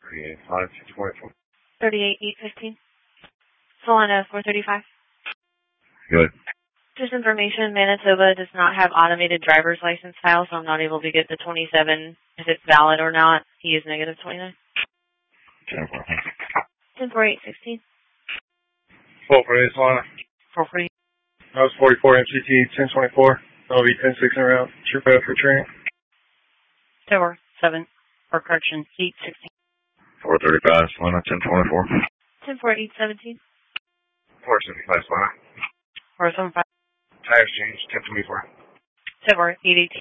38.5, 644. 38,815. Solana 435. Good. Just information, Manitoba does not have automated driver's license file, so I'm not able to get the 27 if it's valid or not. He is negative 29. 10-4, 816. 1248, Solana. 440. That was 44 MCT 1024. That'll be 10-6 en route. Trip out for training. Tower 7. For correction, seat 16. 435, Solana 1024. 10-4, 817. 475, Solana. 475. Tires changed 1024. Tower 818.